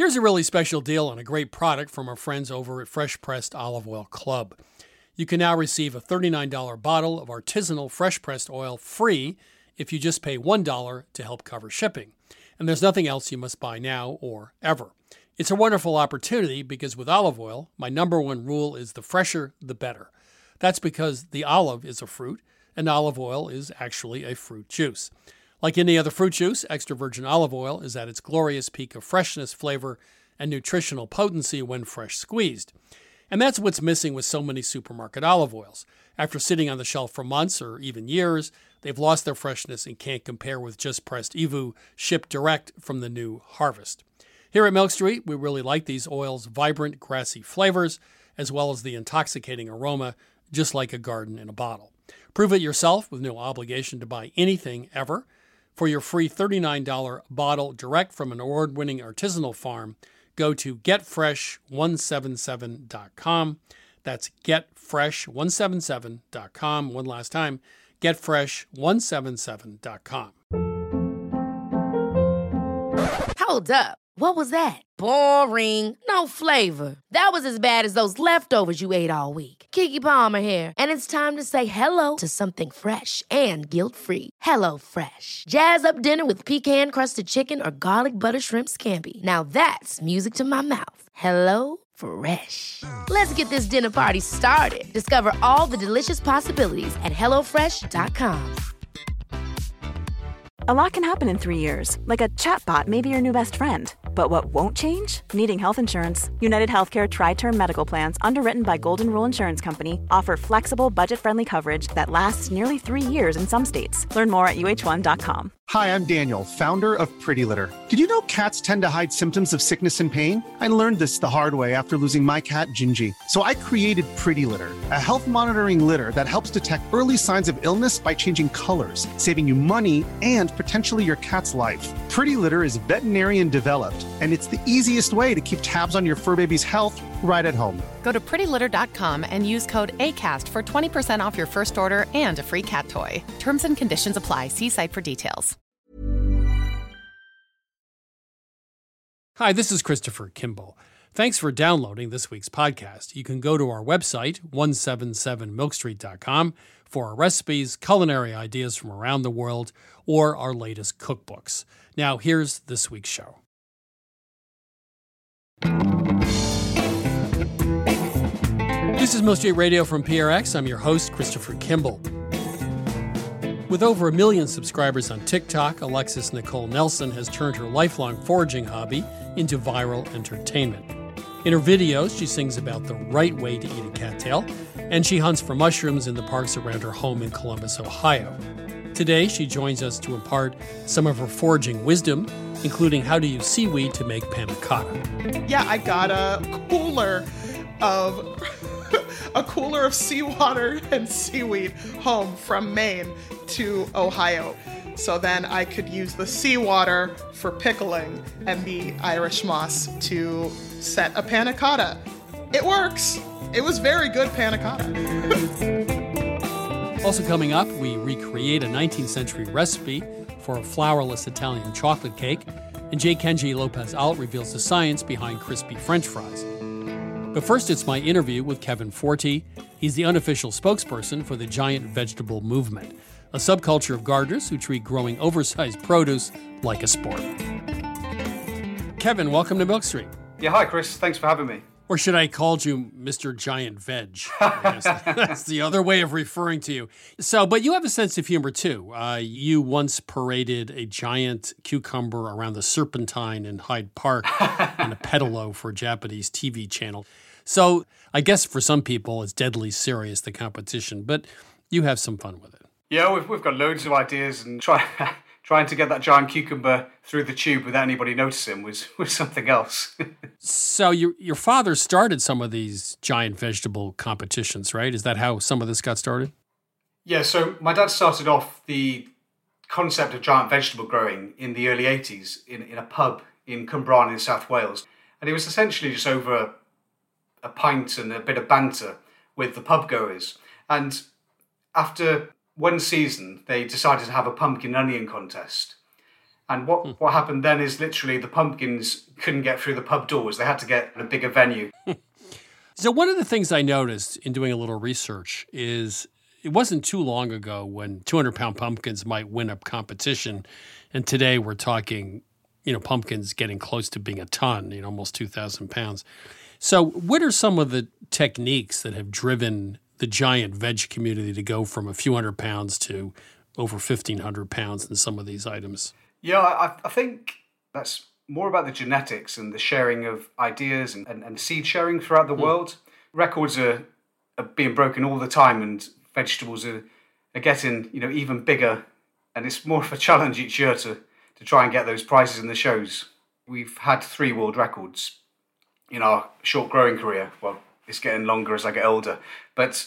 Here's a really special deal on a great product from our friends over at Fresh Pressed Olive Oil Club. You can now receive a $39 bottle of artisanal fresh pressed oil free if you just pay $1 to help cover shipping. And there's nothing else you must buy now or ever. It's a wonderful opportunity because with olive oil, my number one rule is the fresher, the better. That's because the olive is a fruit, and olive oil is actually a fruit juice. Like any other fruit juice, extra virgin olive oil is at its glorious peak of freshness, flavor, and nutritional potency when fresh squeezed. And that's what's missing with so many supermarket olive oils. After sitting on the shelf for months or even years, they've lost their freshness and can't compare with just pressed EVOO shipped direct from the new harvest. Here at Milk Street, we really like these oils' vibrant, grassy flavors, as well as the intoxicating aroma, just like a garden in a bottle. Prove it yourself with no obligation to buy anything ever. For your free $39 bottle direct from an award-winning artisanal farm, go to getfresh177.com. That's getfresh177.com. One last time, getfresh177.com. Hold up. What was that? Boring. No flavor. That was as bad as those leftovers you ate all week. Keke Palmer here, and it's time to say hello to something fresh and guilt-free. Hello Fresh. Jazz up dinner with pecan-crusted chicken or garlic butter shrimp scampi. Now that's music to my mouth. Hello Fresh. Let's get this dinner party started. Discover all the delicious possibilities at hellofresh.com. A lot can happen in 3 years, like a chatbot may be your new best friend. But what won't change? Needing health insurance. United Healthcare Tri-Term Medical Plans, underwritten by Golden Rule Insurance Company, offer flexible, budget-friendly coverage that lasts nearly 3 years in some states. Learn more at uh1.com. Hi, I'm Daniel, founder of Pretty Litter. Did you know cats tend to hide symptoms of sickness and pain? I learned this the hard way after losing my cat, Gingy. So I created Pretty Litter, a health monitoring litter that helps detect early signs of illness by changing colors, saving you money and potentially your cat's life. Pretty Litter is veterinarian developed, and it's the easiest way to keep tabs on your fur baby's health right at home. Go to prettylitter.com and use code ACAST for 20% off your first order and a free cat toy. Terms and conditions apply. See site for details. Hi, this is Christopher Kimball. Thanks for downloading this week's podcast. You can go to our website, 177milkstreet.com, for our recipes, culinary ideas from around the world, or our latest cookbooks. Now, here's this week's show. This is Milk Street Radio from PRX. I'm your host, Christopher Kimball. With over 1 million subscribers on TikTok, Alexis Nicole Nelson has turned her lifelong foraging hobby into viral entertainment. In her videos, she sings about the right way to eat a cattail, and she hunts for mushrooms in the parks around her home in Columbus, Ohio. Today, she joins us to impart some of her foraging wisdom, including how to use seaweed to make panna cotta. Yeah, I got a cooler of seawater and seaweed home from Maine to Ohio. So then I could use the seawater for pickling and the Irish moss to set a panna cotta. It works. It was very good panna cotta. Also coming up, we recreate a 19th century recipe for a flourless Italian chocolate cake, and J. Kenji Lopez-Alt reveals the science behind crispy French fries. But first, it's my interview with Kevin Forti. He's the unofficial spokesperson for the Giant Vegetable Movement, a subculture of gardeners who treat growing oversized produce like a sport. Kevin, welcome to Milk Street. Yeah, hi, Chris. Thanks for having me. Or should I call you Mr. Giant Veg? That's the other way of referring to you. But you have a sense of humor, too. You once paraded a giant cucumber around the Serpentine in Hyde Park in a pedalo for a Japanese TV channel. So I guess for some people it's deadly serious, the competition, but you have some fun with it. Yeah, we've got loads of ideas, and trying to get that giant cucumber through the tube without anybody noticing was something else. So your father started some of these giant vegetable competitions, right? Is that how some of this got started? Yeah, so my dad started off the concept of giant vegetable growing in the early 80s in a pub in Cwmbran in South Wales. And it was essentially just over a pint and a bit of banter with the pub goers. And after one season, they decided to have a pumpkin and onion contest. And what happened then is literally the pumpkins couldn't get through the pub doors. They had to get a bigger venue. So one of the things I noticed in doing a little research is it wasn't too long ago when 200-pound pumpkins might win a competition. And today we're talking, pumpkins getting close to being a ton, almost 2,000 pounds. So what are some of the techniques that have driven the giant veg community to go from a few hundred pounds to over 1,500 pounds in some of these items? Yeah, I think that's more about the genetics and the sharing of ideas and seed sharing throughout the world. Records are being broken all the time, and vegetables are getting even bigger. And it's more of a challenge each year to try and get those prizes in the shows. We've had 3 world records in our short growing career. Well, it's getting longer as I get older. But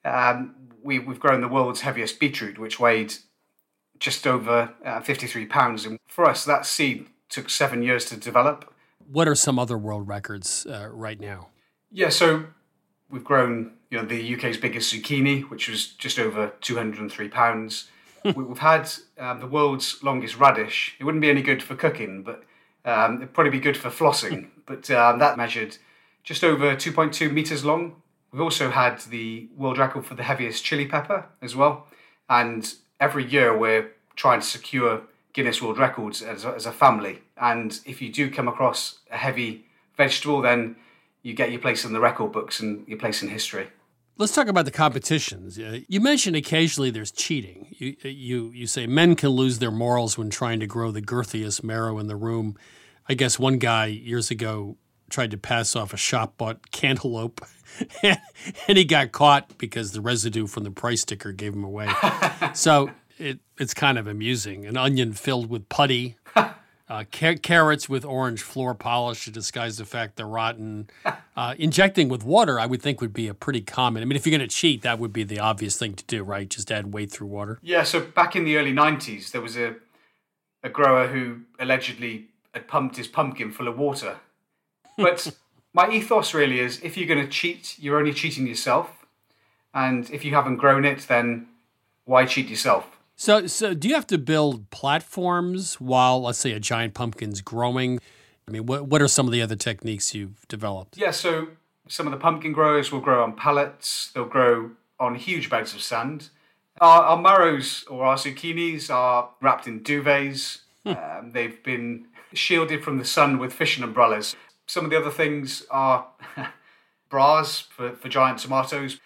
we've grown the world's heaviest beetroot, which weighed just over 53 pounds. And for us, that seed took 7 years to develop. What are some other world records right now? Yeah, so we've grown the UK's biggest zucchini, which was just over 203 pounds. We've had the world's longest radish. It wouldn't be any good for cooking, but it'd probably be good for flossing. But that measured just over 2.2 meters long. We've also had the world record for the heaviest chili pepper as well. And every year we're trying to secure Guinness World Records as a family. And if you do come across a heavy vegetable, then you get your place in the record books and your place in history. Let's talk about the competitions. You mentioned occasionally there's cheating. You say men can lose their morals when trying to grow the girthiest marrow in the room. I guess one guy years ago tried to pass off a shop-bought cantaloupe, and he got caught because the residue from the price sticker gave him away. So it's kind of amusing. An onion filled with putty, carrots with orange floor polish to disguise the fact they're rotten. Injecting with water, I would think, would be a pretty common. I mean, if you're going to cheat, that would be the obvious thing to do, right? Just add weight through water. Yeah, so back in the early 90s, there was a grower who allegedly had pumped his pumpkin full of water. But my ethos really is, if you're going to cheat, you're only cheating yourself. And if you haven't grown it, then why cheat yourself? So do you have to build platforms while, let's say, a giant pumpkin's growing? I mean, what are some of the other techniques you've developed? Yeah, so some of the pumpkin growers will grow on pallets. They'll grow on huge beds of sand. Our marrows or our zucchinis are wrapped in duvets. They've been shielded from the sun with fishing umbrellas. Some of the other things are bras for giant tomatoes.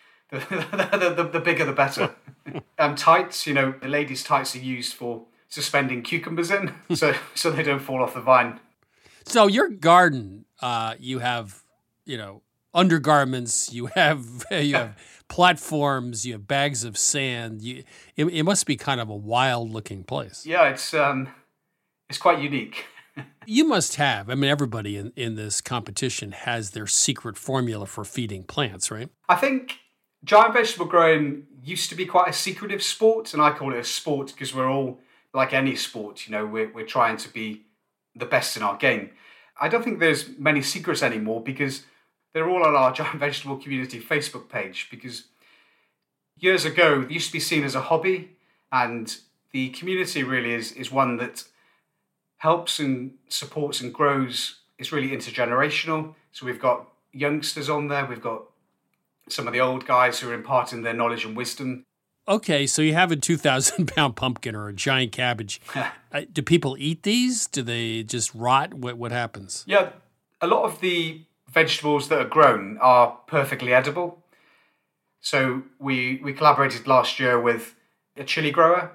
The bigger the better. Tights, the ladies' tights are used for suspending cucumbers in, so they don't fall off the vine. So your garden, you have, undergarments, you have platforms, you have bags of sand. It must be kind of a wild-looking place. Yeah, it's quite unique. You must have. I mean, everybody in this competition has their secret formula for feeding plants, right? I think giant vegetable growing used to be quite a secretive sport, and I call it a sport because we're all, like any sport, we're trying to be the best in our game. I don't think there's many secrets anymore because they're all on our Giant Vegetable Community Facebook page, because years ago, it used to be seen as a hobby, and the community really is one that helps and supports and grows. It's really intergenerational. So we've got youngsters on there. We've got some of the old guys who are imparting their knowledge and wisdom. Okay, so you have a 2,000-pound pumpkin or a giant cabbage. Do people eat these? Do they just rot? What happens? Yeah, a lot of the vegetables that are grown are perfectly edible. So we collaborated last year with a chili grower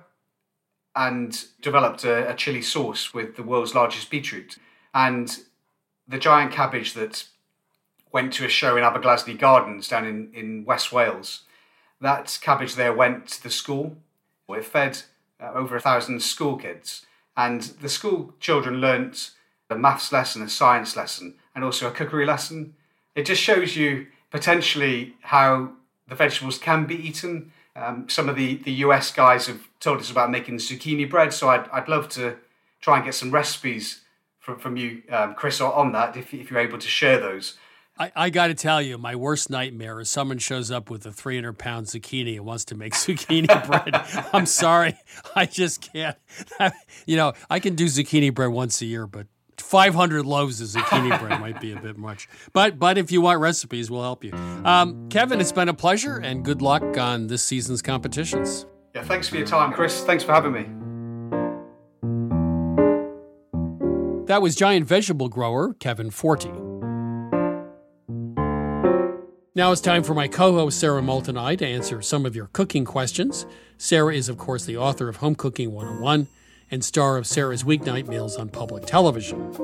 and developed a chili sauce with the world's largest beetroot. And the giant cabbage that went to a show in Aberglasney Gardens down in West Wales, that cabbage there went to the school. It fed over 1,000 school kids. And the school children learnt a maths lesson, a science lesson, and also a cookery lesson. It just shows you potentially how the vegetables can be eaten. Some of the US guys have told us about making zucchini bread, so I'd love to try and get some recipes from you, Chris, on that, if you're able to share those. I got to tell you, my worst nightmare is someone shows up with a 300-pound zucchini and wants to make zucchini bread. I'm sorry. I just can't. I can do zucchini bread once a year, but 500 loaves of zucchini bread might be a bit much. But if you want recipes, we'll help you. Kevin, it's been a pleasure, and good luck on this season's competitions. Yeah, thanks for your time, Chris. Thanks for having me. That was giant vegetable grower Kevin Forte. Now it's time for my co-host Sarah Moulton and I to answer some of your cooking questions. Sarah is, of course, the author of Home Cooking 101 and star of Sarah's Weeknight Meals on public television.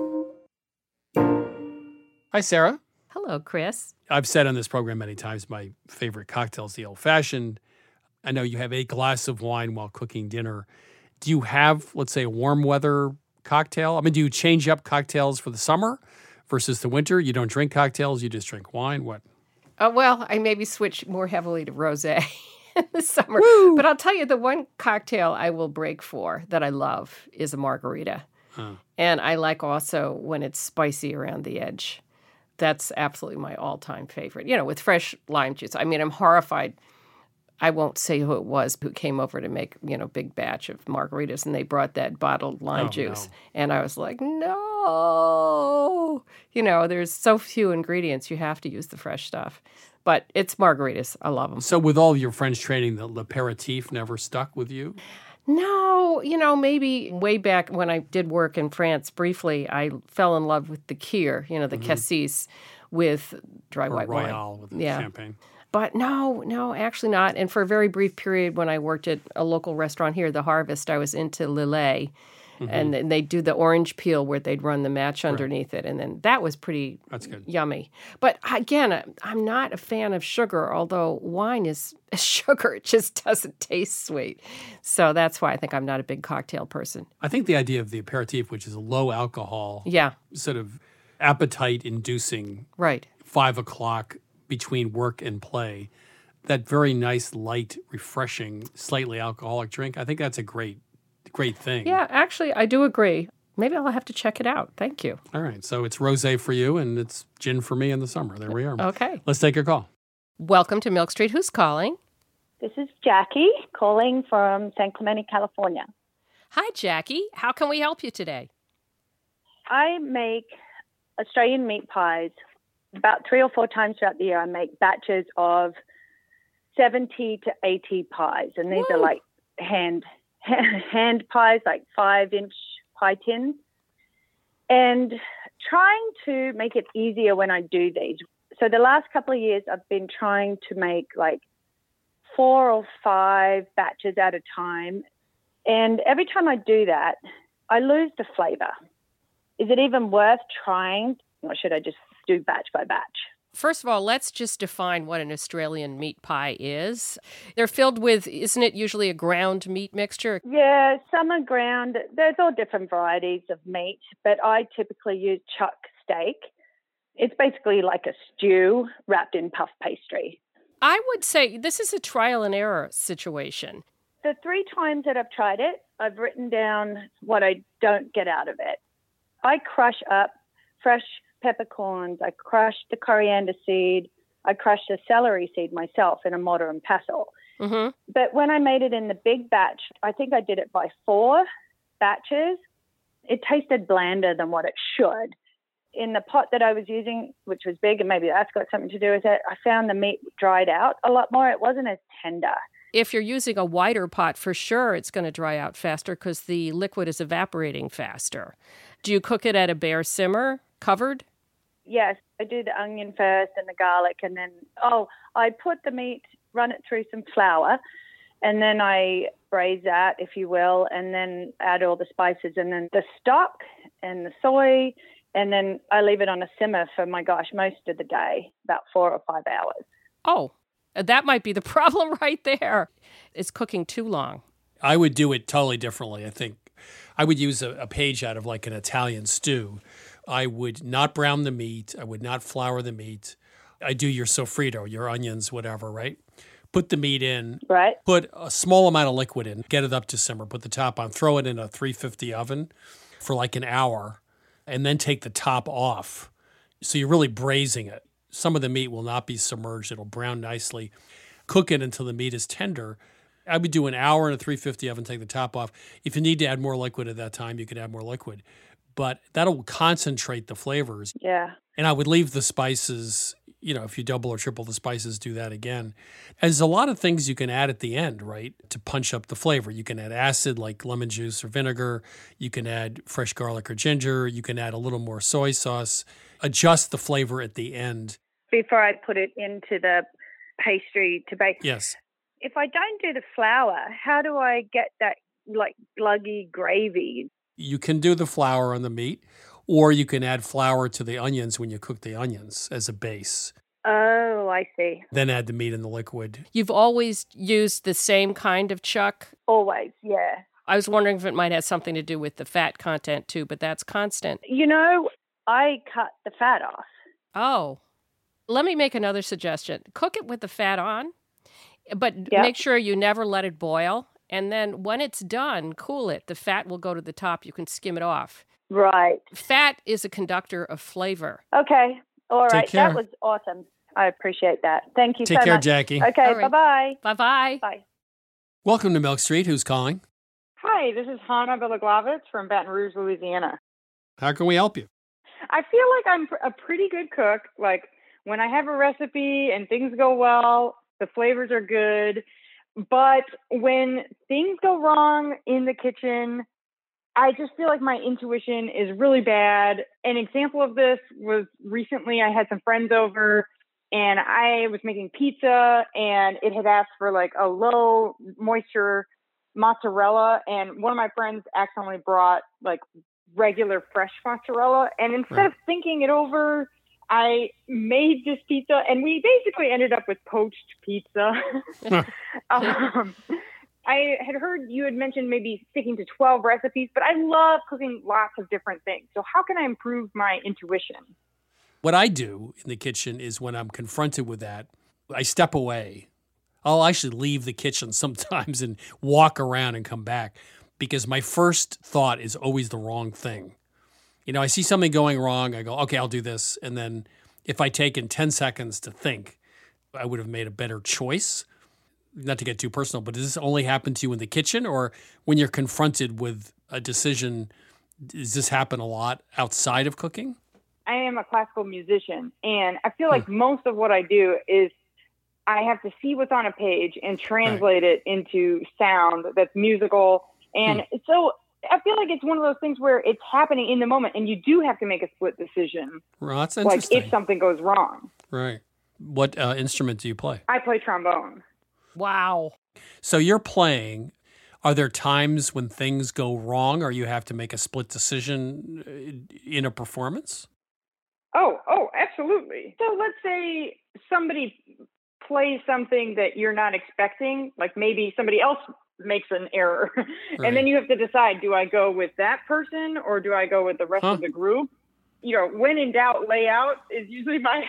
Hi, Sarah. Hello, Chris. I've said on this program many times my favorite cocktail is the old-fashioned. I know you have a glass of wine while cooking dinner. Do you have, let's say, a warm weather cocktail? I mean, do you change up cocktails for the summer versus the winter? You don't drink cocktails, you just drink wine? What? Well, I maybe switch more heavily to rosé in the summer. Woo! But I'll tell you, the one cocktail I will break for that I love is a margarita. And I like also when it's spicy around the edge. That's absolutely my all-time favorite. With fresh lime juice. I mean, I'm horrified. I won't say who it was who came over to make, big batch of margaritas, and they brought that bottled lime juice. No. And I was like, no. There's so few ingredients. You have to use the fresh stuff. But it's margaritas. I love them. So with all your French training, the l'apéritif never stuck with you? No, maybe way back when I did work in France briefly, I fell in love with the Kir, the cassis with dry white wine. Royale with champagne. But no, actually not. And for a very brief period when I worked at a local restaurant here, The Harvest, I was into Lillet. And then they'd do the orange peel where they'd run the match underneath it. And then that was That's good. Yummy. But again, I'm not a fan of sugar, although wine is sugar. It just doesn't taste sweet. So that's why I think I'm not a big cocktail person. I think the idea of the aperitif, which is a low alcohol, sort of appetite-inducing, 5 o'clock between work and play, that very nice, light, refreshing, slightly alcoholic drink, I think that's a great thing. Yeah, actually, I do agree. Maybe I'll have to check it out. Thank you. All right. So it's rosé for you, and it's gin for me in the summer. There we are. Okay. Let's take your call. Welcome to Milk Street. Who's calling? This is Jackie calling from San Clemente, California. Hi, Jackie. How can we help you today? I make Australian meat pies about 3 or 4 times throughout the year. I make batches of 70 to 80 pies, and these are like hand pies, like 5-inch pie tins, and trying to make it easier when I do these. So the last couple of years, I've been trying to make like 4 or 5 batches at a time. And every time I do that, I lose the flavor. Is it even worth trying, or should I just do batch by batch? First of all, let's just define what an Australian meat pie is. They're filled with, isn't it usually a ground meat mixture? Yeah, some are ground. There's all different varieties of meat, but I typically use chuck steak. It's basically like a stew wrapped in puff pastry. I would say this is a trial and error situation. The 3 times that I've tried it, I've written down what I don't get out of it. I crush up fresh peppercorns, I crush the coriander seed, I crush the celery seed myself in a mortar and pestle. Mm-hmm. But when I made it in the big batch, I think I did it by 4 batches, it tasted blander than what it should. In the pot that I was using, which was big, and maybe that's got something to do with it, I found the meat dried out a lot more. It wasn't as tender. If you're using a wider pot, for sure it's going to dry out faster because the liquid is evaporating faster. Do you cook it at a bare simmer, covered? Yes, I do the onion first and the garlic, and then, I put the meat, run it through some flour, and then I braise that, if you will, and then add all the spices, and then the stock and the soy, and then I leave it on a simmer for, most of the day, about 4 or 5 hours. Oh, that might be the problem right there. It's cooking too long. I would do it totally differently. I think I would use a page out of like an Italian stew. I would not brown the meat. I would not flour the meat. I do your sofrito, your onions, whatever, right? Put the meat in. Right. Put a small amount of liquid in. Get it up to simmer. Put the top on. Throw it in a 350 oven for like an hour. And then take the top off. So you're really braising it. some of the meat will not be submerged. It'll brown nicely. Cook it until the meat is tender. I would do an hour in a 350 oven, take the top off. If you need to add more liquid at that time, you could add more liquid. But that'll concentrate the flavors. Yeah. And I would leave the spices, if you double or triple the spices, do that again. And there's a lot of things you can add at the end, right, to punch up the flavor. You can add acid like lemon juice or vinegar. You can add fresh garlic or ginger. You can add a little more soy sauce. Adjust the flavor at the end. Before I put it into the pastry to bake. Yes. If I don't do the flour, how do I get that like gluggy gravy? You can do the flour on the meat, or you can add flour to the onions when you cook the onions as a base. Oh, I see. Then add the meat in the liquid. You've always used the same kind of chuck? Always, yeah. I was wondering if it might have something to do with the fat content too, but that's constant. I cut the fat off. Oh. Let me make another suggestion. Cook it with the fat on, but make sure you never let it boil. And then when it's done, cool it. The fat will go to the top. You can skim it off. Right. Fat is a conductor of flavor. Okay. All right. Take care. That was awesome. I appreciate that. Thank you so much. Take care, Jackie. Okay. All right. Bye-bye. Bye-bye. Bye. Welcome to Milk Street. Who's calling? Hi, this is Hannah Belaglavitz from Baton Rouge, Louisiana. How can we help you? I feel like I'm a pretty good cook. Like, when I have a recipe and things go well, the flavors are good. But when things go wrong in the kitchen, I just feel like my intuition is really bad. An example of this was recently I had some friends over and I was making pizza and it had asked for like a low moisture mozzarella. And one of my friends accidentally brought like regular fresh mozzarella. And instead of thinking it over, I made this pizza, and we basically ended up with poached pizza. I had heard you had mentioned maybe sticking to 12 recipes, but I love cooking lots of different things. So how can I improve my intuition? What I do in the kitchen is when I'm confronted with that, I step away. I'll actually leave the kitchen sometimes and walk around and come back because my first thought is always the wrong thing. I see something going wrong. I go, okay, I'll do this. And then if I take in 10 seconds to think, I would have made a better choice. Not to get too personal, but does this only happen to you in the kitchen or when you're confronted with a decision, does this happen a lot outside of cooking? I am a classical musician, and I feel like most of what I do is I have to see what's on a page and translate it into sound that's musical. And so I feel like it's one of those things where it's happening in the moment and you do have to make a split decision. Well, that's interesting. Like if something goes wrong. Right. What instrument do you play? I play trombone. Wow. So you're playing. Are there times when things go wrong or you have to make a split decision in a performance? Oh, absolutely. So let's say somebody plays something that you're not expecting, like maybe somebody else makes an error. And then you have to decide, do I go with that person or do I go with the rest of the group? When in doubt, lay out is usually my...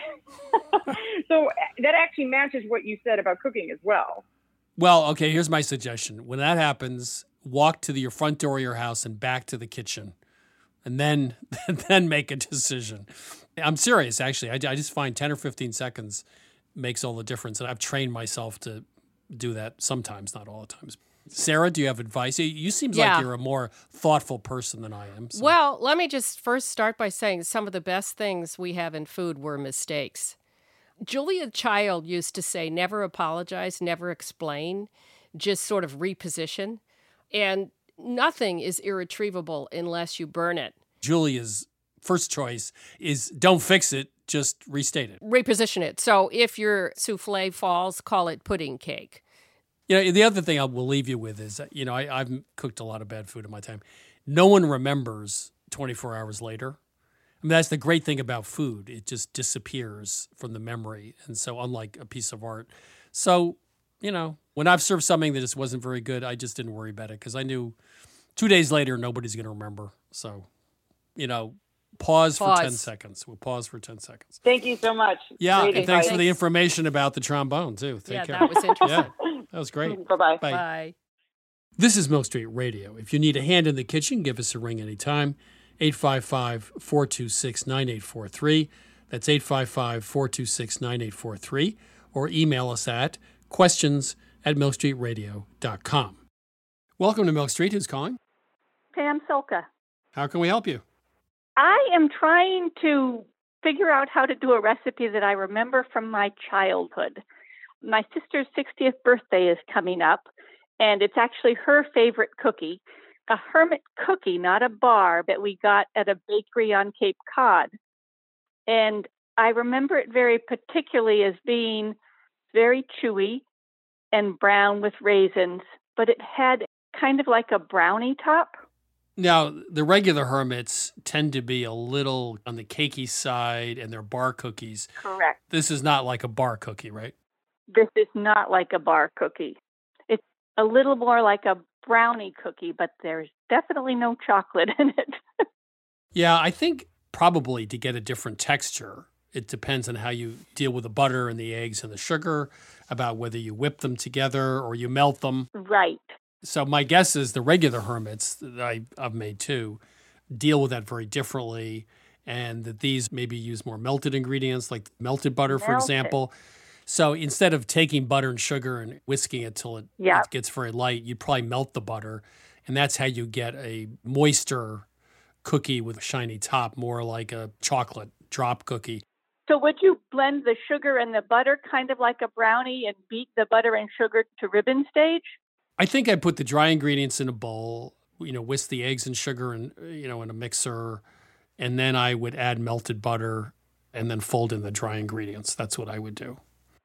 So that actually matches what you said about cooking as well. Well, okay, here's my suggestion. When that happens, walk to your front door of your house and back to the kitchen and then make a decision. I'm serious, actually. I just find 10 or 15 seconds makes all the difference. And I've trained myself to do that sometimes, not all the times. Sarah, do you have advice? You seem like you're a more thoughtful person than I am. So. Well, let me just first start by saying some of the best things we have in food were mistakes. Julia Child used to say, never apologize, never explain, just sort of reposition. And nothing is irretrievable unless you burn it. Julia's first choice is don't fix it, just restate it. Reposition it. So if your souffle falls, call it pudding cake. The other thing I will leave you with is, I've cooked a lot of bad food in my time. No one remembers 24 hours later. I mean, that's the great thing about food. It just disappears from the memory. And so unlike a piece of art. So, when I've served something that just wasn't very good, I just didn't worry about it because I knew 2 days later, nobody's going to remember. So, pause for 10 seconds. We'll pause for 10 seconds. Thank you so much. Yeah, and thanks for the information about the trombone, too. Take care. That was interesting. Yeah, that was great. Bye-bye. Bye. Bye. This is Milk Street Radio. If you need a hand in the kitchen, give us a ring anytime. 855-426-9843. That's 855-426-9843, or email us at questions@milkstreetradio.com. Welcome to Milk Street. Who's calling? Pam Solka. How can we help you? I am trying to figure out how to do a recipe that I remember from my childhood. My sister's 60th birthday is coming up, and it's actually her favorite cookie, a hermit cookie, not a bar, that we got at a bakery on Cape Cod. And I remember it very particularly as being very chewy and brown with raisins, but it had kind of like a brownie top. Now, the regular hermits tend to be a little on the cakey side, and they're bar cookies. Correct. This is not like a bar cookie, right? This is not like a bar cookie. It's a little more like a brownie cookie, but there's definitely no chocolate in it. Yeah, I think probably to get a different texture, it depends on how you deal with the butter and the eggs and the sugar, about whether you whip them together or you melt them. Right. So my guess is the regular hermits that I've made too deal with that very differently, and that these maybe use more melted ingredients, like melted butter, for example. So instead of taking butter and sugar and whisking it till it gets very light, you'd probably melt the butter, and that's how you get a moister cookie with a shiny top, more like a chocolate drop cookie. So would you blend the sugar and the butter kind of like a brownie and beat the butter and sugar to ribbon stage? I think I put the dry ingredients in a bowl, whisk the eggs and sugar in a mixer, and then I would add melted butter and then fold in the dry ingredients. That's what I would do.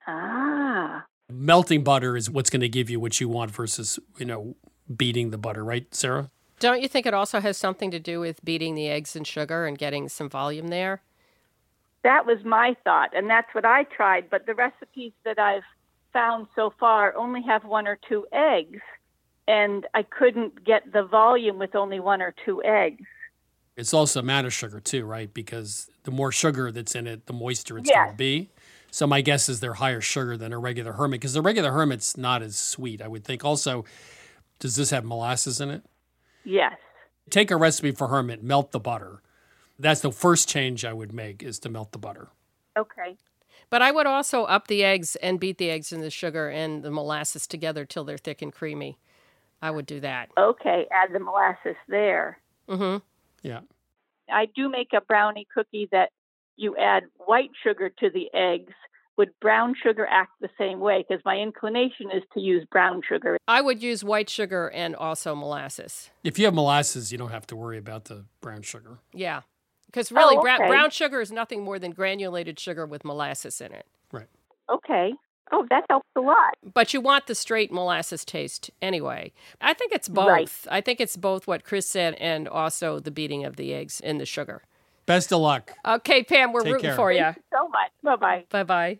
Ah. Melting butter is what's going to give you what you want versus, beating the butter, right, Sarah? Don't you think it also has something to do with beating the eggs and sugar and getting some volume there? That was my thought, and that's what I tried. But the recipes that I've found so far only have 1 or 2 eggs, and I couldn't get the volume with only 1 or 2 eggs. It's also a matter of sugar too, right? Because the more sugar that's in it, the moister it's going to be. So my guess is they're higher sugar than a regular hermit, because the regular hermit's not as sweet, I would think. Also, does this have molasses in it? Yes. Take a recipe for hermit, melt the butter. That's the first change I would make, is to melt the butter. Okay. But I would also up the eggs and beat the eggs and the sugar and the molasses together till they're thick and creamy. I would do that. Okay, add the molasses there. Mm-hmm. Yeah. I do make a brownie cookie that you add white sugar to the eggs. Would brown sugar act the same way? Because my inclination is to use brown sugar. I would use white sugar and also molasses. If you have molasses, you don't have to worry about the brown sugar. Yeah. Because really, okay. brown sugar is nothing more than granulated sugar with molasses in it. Right. Okay. Oh, that helps a lot. But you want the straight molasses taste anyway. I think it's both. Right. I think it's both what Chris said and also the beating of the eggs in the sugar. Best of luck. Okay, Pam, we're rooting for you. Thank you so much. Bye-bye. Bye-bye.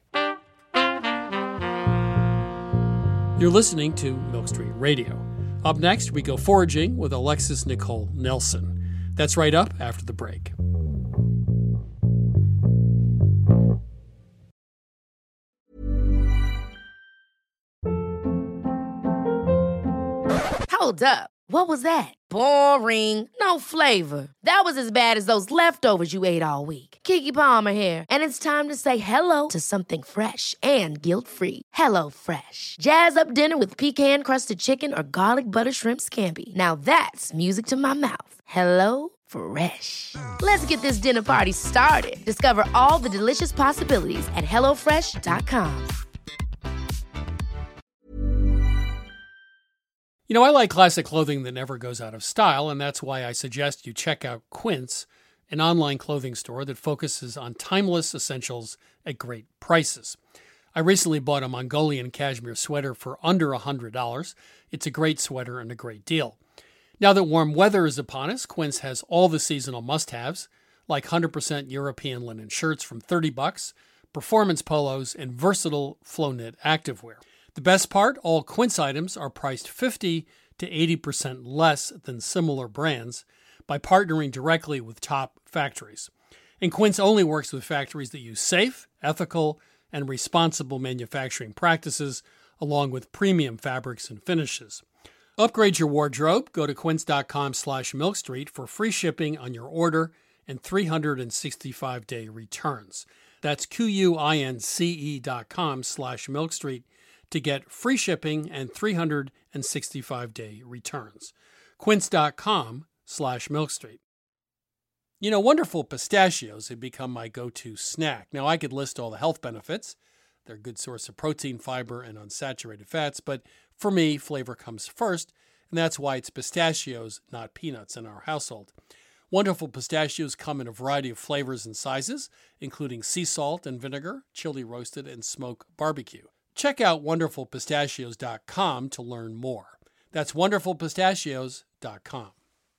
You're listening to Milk Street Radio. Up next, we go foraging with Alexis Nicole Nelson. That's right up after the break. Hold up. What was that? Boring. No flavor. That was as bad as those leftovers you ate all week. Keke Palmer here, and it's time to say hello to something fresh and guilt-free. HelloFresh. Jazz up dinner with pecan-crusted chicken or garlic butter shrimp scampi. Now that's music to my mouth. HelloFresh. Let's get this dinner party started. Discover all the delicious possibilities at HelloFresh.com. I like classic clothing that never goes out of style, and that's why I suggest you check out Quince, an online clothing store that focuses on timeless essentials at great prices. I recently bought a Mongolian cashmere sweater for under $100. It's a great sweater and a great deal. Now that warm weather is upon us, Quince has all the seasonal must-haves, like 100% European linen shirts from $30, performance polos, and versatile flow-knit activewear. The best part, all Quince items are priced 50 to 80% less than similar brands by partnering directly with top factories. And Quince only works with factories that use safe, ethical, and responsible manufacturing practices, along with premium fabrics and finishes. Upgrade your wardrobe. Go to quince.com/milkstreet for free shipping on your order and 365-day returns. That's QUINCE.com/MilkStreet to get free shipping and 365-day returns. Quince.com/MilkStreet. You know, Wonderful Pistachios have become my go-to snack. Now, I could list all the health benefits. They're a good source of protein, fiber, and unsaturated fats, but for me, flavor comes first, and that's why it's pistachios, not peanuts, in our household. Wonderful Pistachios come in a variety of flavors and sizes, including sea salt and vinegar, chili roasted, and smoke barbecue. Check out wonderfulpistachios.com to learn more. That's wonderfulpistachios.com.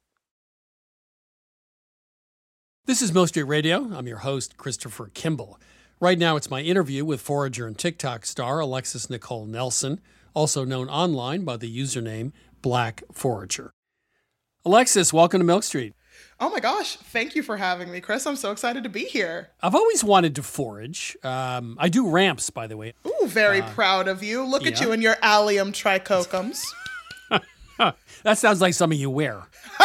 This is Milk Street Radio. I'm your host, Christopher Kimball. Right now, it's my interview with forager and TikTok star Alexis Nicole Nelson, also known online by the username Black Forager. Alexis, welcome to Milk Street. Oh my gosh, thank you for having me, Chris. I'm so excited to be here. I've always wanted to forage. I do ramps, by the way. Ooh, very proud of you. Look at you in your allium trichocums. That sounds like something you wear.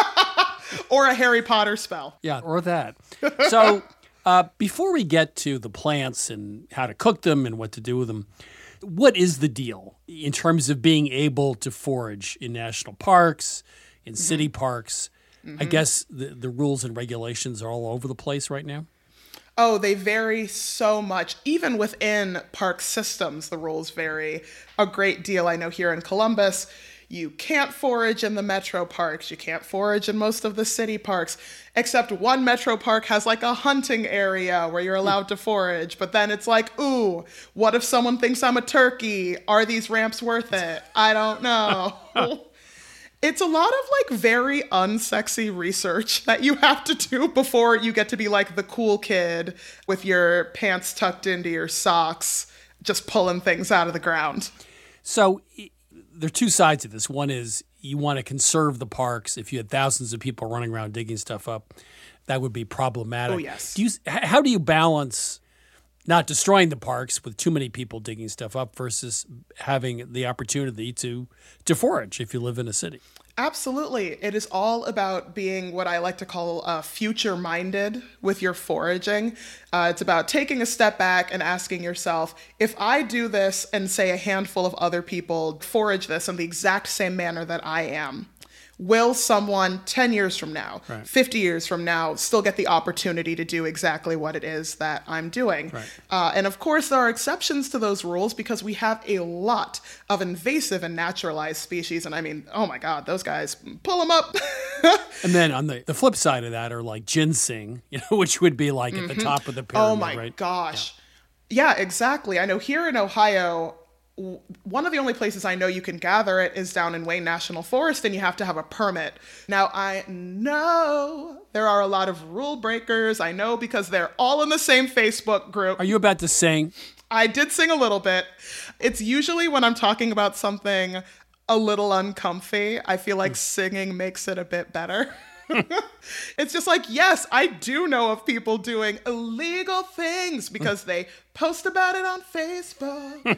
Or a Harry Potter spell. Yeah, or that. So before we get to the plants and how to cook them and what to do with them, what is the deal in terms of being able to forage in national parks, in city parks? I guess the rules and regulations are all over the place right now. Oh, they vary so much. Even within park systems, the rules vary a great deal. I know here in Columbus, you can't forage in the metro parks. You can't forage in most of the city parks, except one metro park has like a hunting area where you're allowed to forage. But then it's like, ooh, what if someone thinks I'm a turkey? Are these ramps worth it? I don't know. It's a lot of like very unsexy research that you have to do before you get to be like the cool kid with your pants tucked into your socks, just pulling things out of the ground. So there are two sides of this. One is you want to conserve the parks. If you had thousands of people running around digging stuff up, that would be problematic. Oh, yes. How do you balance not destroying the parks with too many people digging stuff up versus having the opportunity to forage if you live in a city? Absolutely. It is all about being what I like to call future-minded with your foraging. It's about taking a step back and asking yourself, if I do this and say a handful of other people forage this in the exact same manner that I am, will someone 10 years from now, 50 years from now, still get the opportunity to do exactly what it is that I'm doing? And of course, there are exceptions to those rules because we have a lot of invasive and naturalized species. And I mean, oh my God, those guys, pull them up. And then on the flip side of that are like ginseng, which would be like at the top of the pyramid. Oh my gosh. Yeah, exactly. I know here in Ohio, one of the only places I know you can gather it is down in Wayne National Forest, and you have to have a permit. Now, I know there are a lot of rule breakers. I know because they're all in the same Facebook group. Are you about to sing? I did sing a little bit. It's usually when I'm talking about something a little uncomfy. I feel like singing makes it a bit better. It's just like, yes, I do know of people doing illegal things because they post about it on Facebook.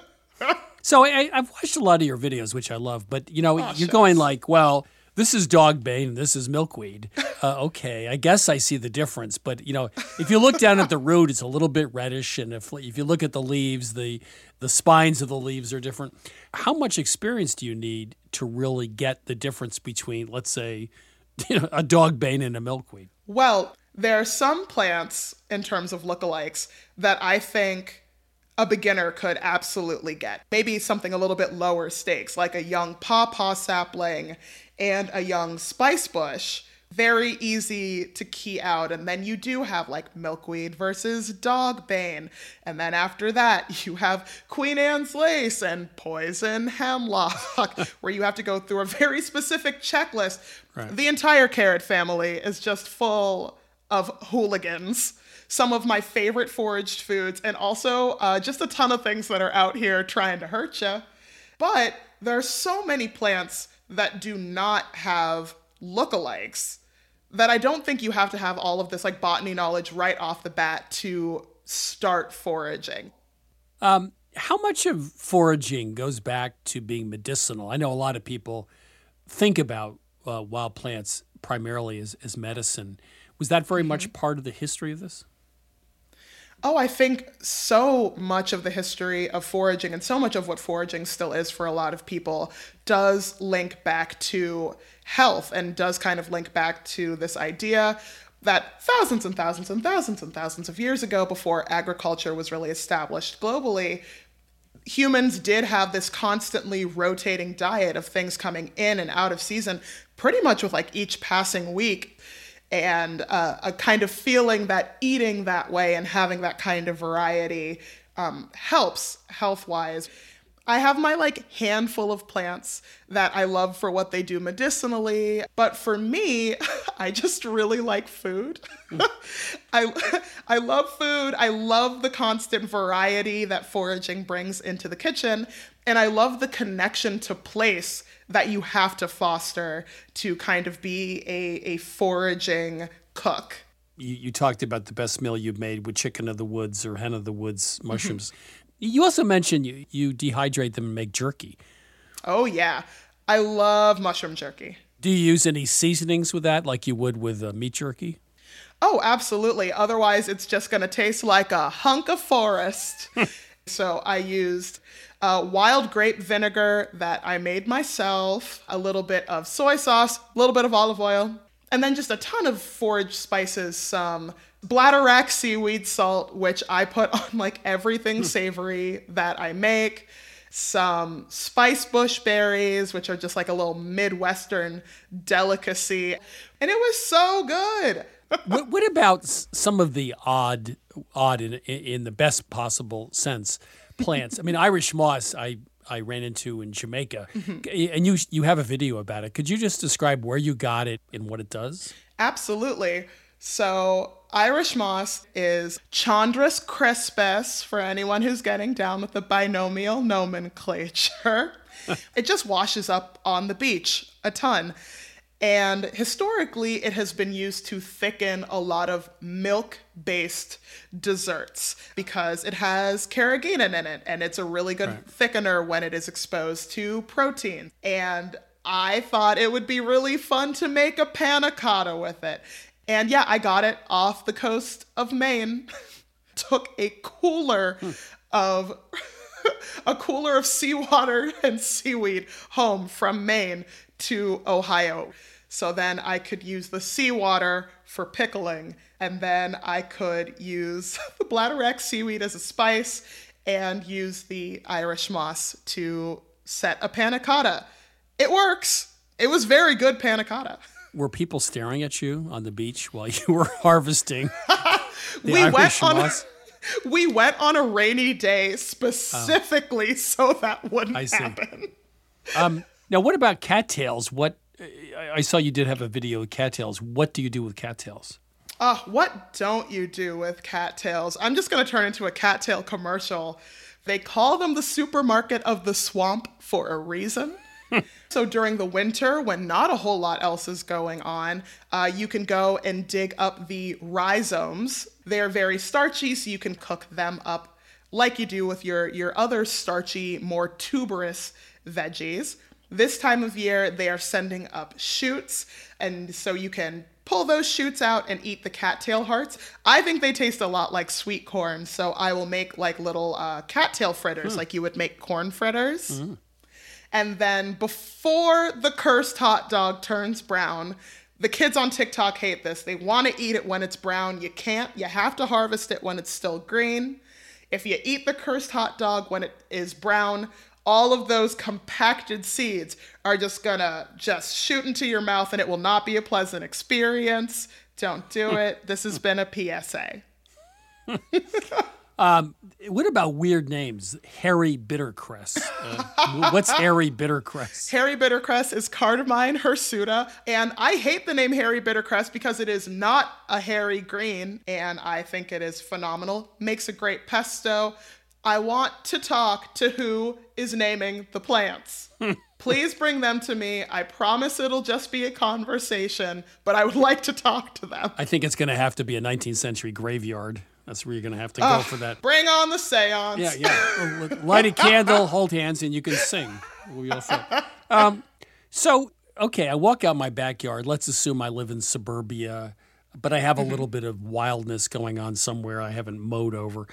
So I've watched a lot of your videos, which I love, but you're going like, well, this is dog bane and this is milkweed. Okay, I guess I see the difference. But if you look down at the root, it's a little bit reddish, and if you look at the leaves, the spines of the leaves are different. How much experience do you need to really get the difference between, let's say, a dog bane and a milkweed? Well, there are some plants in terms of lookalikes that I think a beginner could absolutely get. Maybe something a little bit lower stakes, like a young pawpaw sapling and a young spice bush. Very easy to key out. And then you do have like milkweed versus dog bane. And then after that, you have Queen Anne's lace and poison hemlock, where you have to go through a very specific checklist. Right. The entire carrot family is just full of hooligans. Some of my favorite foraged foods, and also just a ton of things that are out here trying to hurt you. But there are so many plants that do not have lookalikes that I don't think you have to have all of this like botany knowledge right off the bat to start foraging. How much of foraging goes back to being medicinal? I know a lot of people think about wild plants primarily as medicine. Was that very much part of the history of this? Oh, I think so much of the history of foraging and so much of what foraging still is for a lot of people does link back to health and does kind of link back to this idea that thousands and thousands and thousands and thousands of years ago, before agriculture was really established globally, humans did have this constantly rotating diet of things coming in and out of season, pretty much with like each passing week. And a kind of feeling that eating that way and having that kind of variety helps health-wise. I have my like handful of plants that I love for what they do medicinally, but for me, I just really like food. I love food. I love the constant variety that foraging brings into the kitchen, and I love the connection to place that you have to foster to kind of be a foraging cook. You talked about the best meal you've made with chicken of the woods or hen of the woods mushrooms. You also mentioned you dehydrate them and make jerky. Oh, yeah. I love mushroom jerky. Do you use any seasonings with that like you would with meat jerky? Oh, absolutely. Otherwise, it's just going to taste like a hunk of forest. So I used wild grape vinegar that I made myself, a little bit of soy sauce, a little bit of olive oil, and then just a ton of forage spices, some bladderwrack seaweed salt, which I put on like everything savory that I make, some spice bush berries, which are just like a little Midwestern delicacy. And it was so good. What about some of the odd in the best possible sense plants? I mean, Irish moss I ran into in Jamaica, and you have a video about it. Could you just describe where you got it and what it does? Absolutely. So Irish moss is Chondrus crispus, for anyone who's getting down with the binomial nomenclature. It just washes up on the beach a ton. And historically, it has been used to thicken a lot of milk-based desserts because it has carrageenan in it, and it's a really good thickener when it is exposed to protein. And I thought it would be really fun to make a panna cotta with it. And yeah, I got it off the coast of Maine. Took a cooler of seawater and seaweed home from Maine to Ohio. So then I could use the seawater for pickling, and then I could use the bladderwrack seaweed as a spice and use the Irish moss to set a panna cotta. It works. It was very good panna cotta. Were people staring at you on the beach while you were harvesting the Irish moss? We went on a rainy day specifically so that wouldn't happen. Now, what about cattails? I saw you did have a video of cattails. What do you do with cattails? What don't you do with cattails? I'm just going to turn into a cattail commercial. They call them the supermarket of the swamp for a reason. So during the winter, when not a whole lot else is going on, you can go and dig up the rhizomes. They're very starchy, so you can cook them up like you do with your other starchy, more tuberous veggies. This time of year, they are sending up shoots, and so you can pull those shoots out and eat the cattail hearts. I think they taste a lot like sweet corn, so I will make like little cattail fritters, like you would make corn fritters. And then before the cursed hot dog turns brown, the kids on TikTok hate this. They want to eat it when it's brown. You can't. You have to harvest it when it's still green. If you eat the cursed hot dog when it is brown, all of those compacted seeds are just gonna shoot into your mouth, and it will not be a pleasant experience. Don't do it. This has been a PSA. What about weird names? Hairy bittercress. What's hairy bittercress? Hairy bittercress is Cardamine hirsuta, and I hate the name hairy bittercress because it is not a hairy green, and I think it is phenomenal. Makes a great pesto. I want to talk to who is naming the plants. Please bring them to me. I promise it'll just be a conversation, but I would like to talk to them. I think it's going to have to be a 19th century graveyard. That's where you're going to have to go for that. Bring on the seance. Yeah. Light a candle, hold hands, and you can sing. We'll be all set. Okay, I walk out my backyard. Let's assume I live in suburbia. but I have a little bit of wildness going on somewhere I haven't mowed over.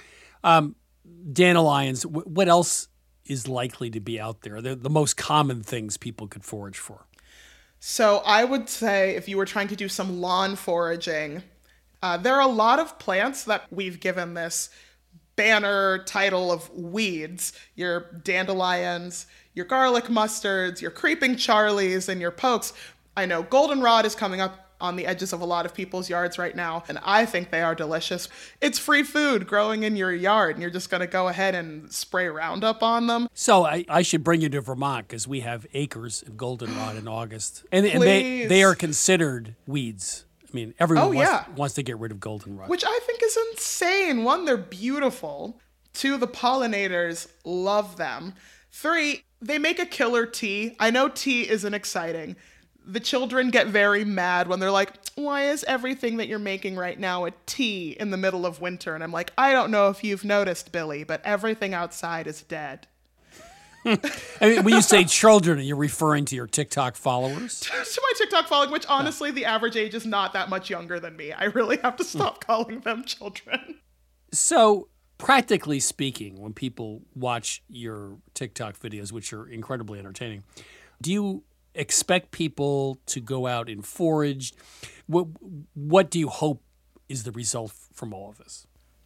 Dandelions, what else is likely to be out there? They're the most common things people could forage for. So I would say if you were trying to do some lawn foraging, there are a lot of plants that we've given this banner title of weeds. Your dandelions, your garlic mustards, your creeping charlies, and your pokes. I know goldenrod is coming up on the edges of a lot of people's yards right now, and I think they are delicious. It's free food growing in your yard, and you're just going to go ahead and spray Roundup on them. So I should bring you to Vermont because we have acres of goldenrod in August. And they are considered weeds. I mean, everyone wants to get rid of goldenrod. Which I think is insane. 1, they're beautiful. 2, the pollinators love them. 3, they make a killer tea. I know tea isn't exciting. The children get very mad when they're like, why is everything that you're making right now a tea in the middle of winter? And I'm like, I don't know if you've noticed, Billy, but everything outside is dead. I mean, when you say children, are you referring to your TikTok followers? To my TikTok following, which honestly, the average age is not that much younger than me. I really have to stop calling them children. So, practically speaking, when people watch your TikTok videos, which are incredibly entertaining, do you expect people to go out and forage? What do you hope is the result from all of this?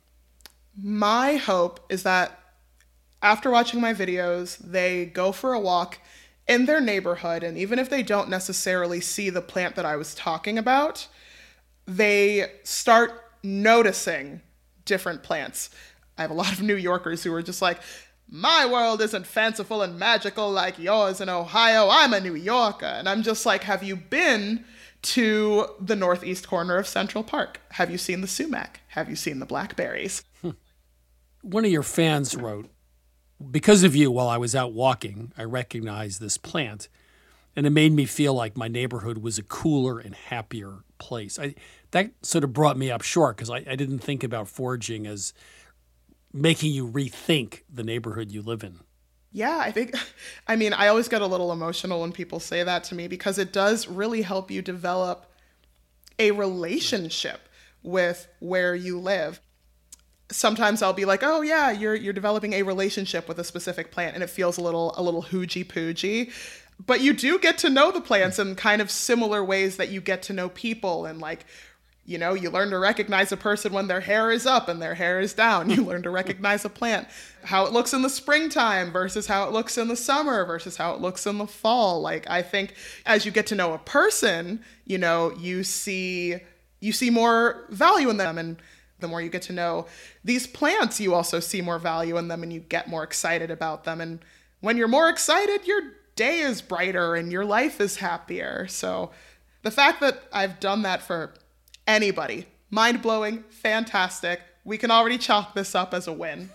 My hope is that after watching my videos, they go for a walk in their neighborhood, and even if they don't necessarily see the plant that I was talking about, they start noticing different plants. I have a lot of New Yorkers who are just like, my world isn't fanciful and magical like yours in Ohio. I'm a New Yorker. And I'm just like, have you been to the northeast corner of Central Park? Have you seen the sumac? Have you seen the blackberries? One of your fans wrote, because of you, while I was out walking, I recognized this plant, and it made me feel like my neighborhood was a cooler and happier place. That sort of brought me up short because I didn't think about foraging as making you rethink the neighborhood you live in. Yeah, I always get a little emotional when people say that to me because it does really help you develop a relationship with where you live. Sometimes I'll be like, oh yeah, you're developing a relationship with a specific plant and it feels a little hoogy-poogy. But you do get to know the plants in kind of similar ways that you get to know people, and like, you know, you learn to recognize a person when their hair is up and their hair is down. You learn to recognize a plant, how it looks in the springtime versus how it looks in the summer versus how it looks in the fall. Like, I think as you get to know a person, you know, you see more value in them. And the more you get to know these plants, you also see more value in them and you get more excited about them. And when you're more excited, your day is brighter and your life is happier. So the fact that I've done that for anybody, mind-blowing, fantastic. We can already chalk this up as a win.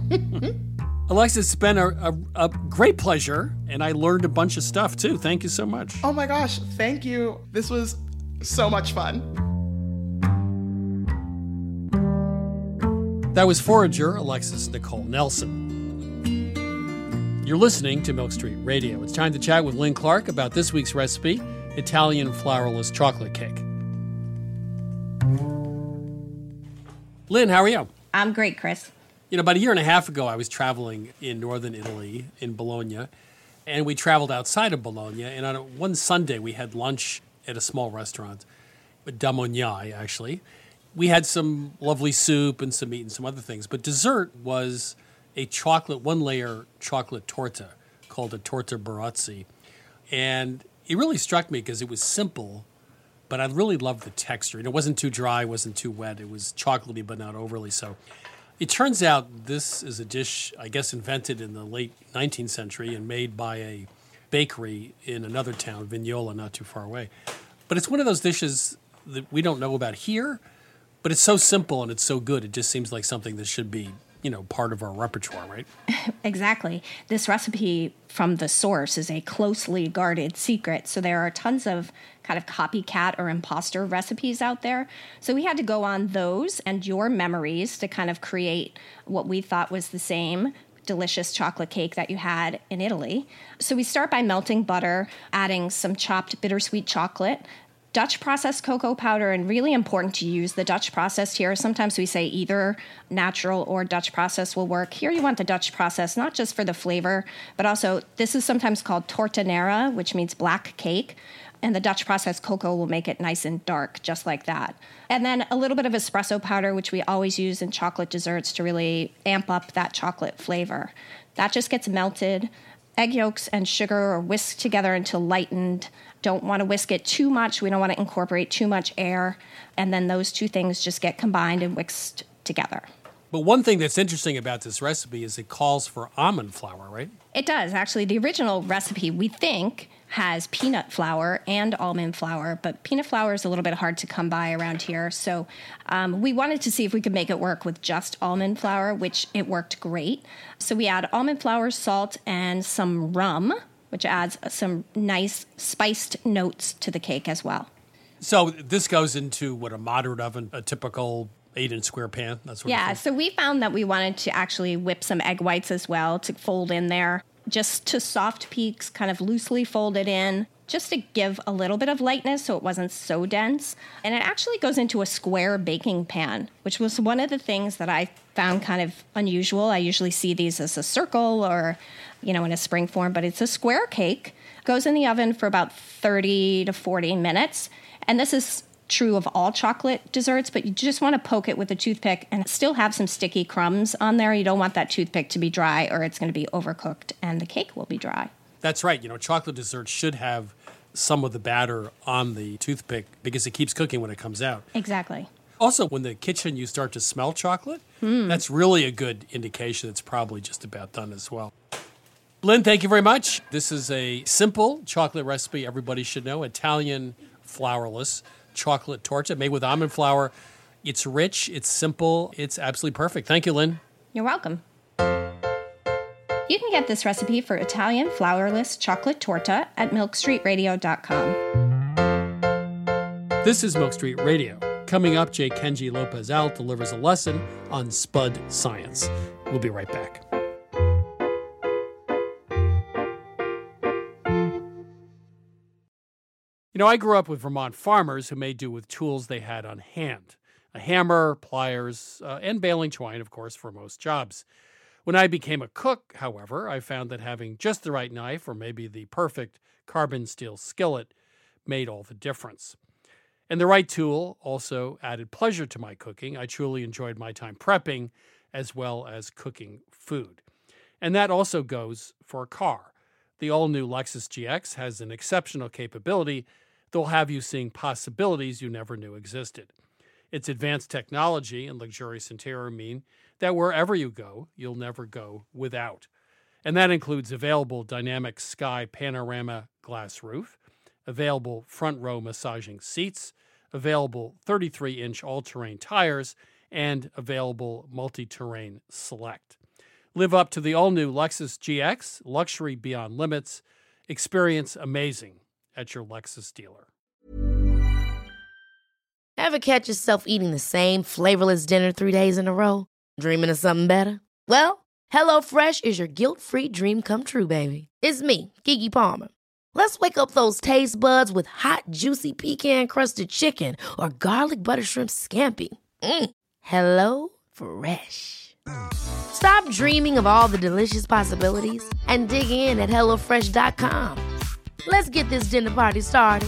Alexis, it's been a great pleasure, and I learned a bunch of stuff, too. Thank you so much. Oh, my gosh. Thank you. This was so much fun. That was forager Alexis Nicole Nelson. You're listening to Milk Street Radio. It's time to chat with Lynn Clark about this week's recipe, Italian flourless chocolate cake. Lynn, how are you? I'm great, Chris. You know, about a year and a half ago, I was traveling in northern Italy, in Bologna, and we traveled outside of Bologna, and on one Sunday, we had lunch at a small restaurant, Da Mognai, actually. We had some lovely soup and some meat and some other things, but dessert was a one-layer chocolate torta called a torta Barozzi, and it really struck me because it was simple, but I really loved the texture. And it wasn't too dry, it wasn't too wet. It was chocolatey, but not overly so. It turns out this is a dish, I guess, invented in the late 19th century and made by a bakery in another town, Vignola, not too far away. But it's one of those dishes that we don't know about here, but it's so simple and it's so good. It just seems like something that should be, you know, part of our repertoire, right? Exactly. This recipe from the source is a closely guarded secret. So there are tons of kind of copycat or imposter recipes out there. So we had to go on those and your memories to kind of create what we thought was the same delicious chocolate cake that you had in Italy. So we start by melting butter, adding some chopped bittersweet chocolate, Dutch processed cocoa powder, and really important to use the Dutch processed here. Sometimes we say either natural or Dutch processed will work. Here you want the Dutch processed, not just for the flavor, but also this is sometimes called tortanera, which means black cake. And the Dutch processed cocoa will make it nice and dark, just like that. And then a little bit of espresso powder, which we always use in chocolate desserts to really amp up that chocolate flavor. That just gets melted. Egg yolks and sugar are whisked together until lightened. Don't want to whisk it too much. We don't want to incorporate too much air. And then those two things just get combined and whisked together. But one thing that's interesting about this recipe is it calls for almond flour, right? It does. Actually, the original recipe, we think, has peanut flour and almond flour, but peanut flour is a little bit hard to come by around here. So we wanted to see if we could make it work with just almond flour, which it worked great. So we add almond flour, salt, and some rum, which adds some nice spiced notes to the cake as well. So this goes into, what, a moderate oven, a typical 8-inch square pan? That's what. Yeah, so we found that we wanted to actually whip some egg whites as well to fold in there, just to soft peaks, kind of loosely fold it in, just to give a little bit of lightness so it wasn't so dense. And it actually goes into a square baking pan, which was one of the things that I found kind of unusual. I usually see these as a circle or, in a spring form, but it's a square cake. Goes in the oven for about 30 to 40 minutes. And this is true of all chocolate desserts, but you just want to poke it with a toothpick and still have some sticky crumbs on there. You don't want that toothpick to be dry or it's going to be overcooked and the cake will be dry. That's right. Chocolate desserts should have some of the batter on the toothpick because it keeps cooking when it comes out. Exactly. Also, when the kitchen you start to smell chocolate, that's really a good indication it's probably just about done as well. Lynn, thank you very much. This is a simple chocolate recipe everybody should know, Italian flourless chocolate torta made with almond flour. It's rich, it's simple, it's absolutely perfect. Thank you, Lynn. You're welcome. You can get this recipe for Italian flourless chocolate torta at milkstreetradio.com. This is Milk Street Radio. Coming up, J. Kenji Lopez-Alt delivers a lesson on spud science. We'll be right back. I grew up with Vermont farmers who made do with tools they had on hand. A hammer, pliers, and baling twine, of course, for most jobs. When I became a cook, however, I found that having just the right knife or maybe the perfect carbon steel skillet made all the difference. And the right tool also added pleasure to my cooking. I truly enjoyed my time prepping as well as cooking food. And that also goes for a car. The all-new Lexus GX has an exceptional capability that will have you seeing possibilities you never knew existed. Its advanced technology and luxurious interior mean that wherever you go, you'll never go without. And that includes available dynamic sky panorama glass roof, available front row massaging seats, available 33-inch all-terrain tires, and available multi-terrain select. Live up to the all-new Lexus GX, luxury beyond limits. Experience amazing at your Lexus dealer. Ever catch yourself eating the same flavorless dinner 3 days in a row? Dreaming of something better? Well, HelloFresh is your guilt-free dream come true, baby. It's me, Keke Palmer. Let's wake up those taste buds with hot, juicy pecan-crusted chicken or garlic butter shrimp scampi. Hello Fresh. Stop dreaming of all the delicious possibilities and dig in at HelloFresh.com. Let's get this dinner party started.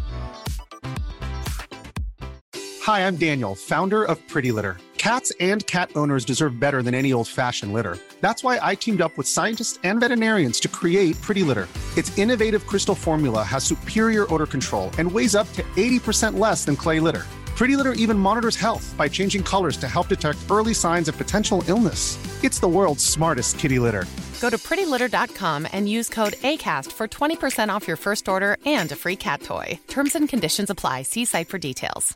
Hi, I'm Daniel, founder of Pretty Litter. Cats and cat owners deserve better than any old-fashioned litter. That's why I teamed up with scientists and veterinarians to create Pretty Litter. Its innovative crystal formula has superior odor control and weighs up to 80% less than clay litter. Pretty Litter even monitors health by changing colors to help detect early signs of potential illness. It's the world's smartest kitty litter. Go to prettylitter.com and use code ACAST for 20% off your first order and a free cat toy. Terms and conditions apply. See site for details.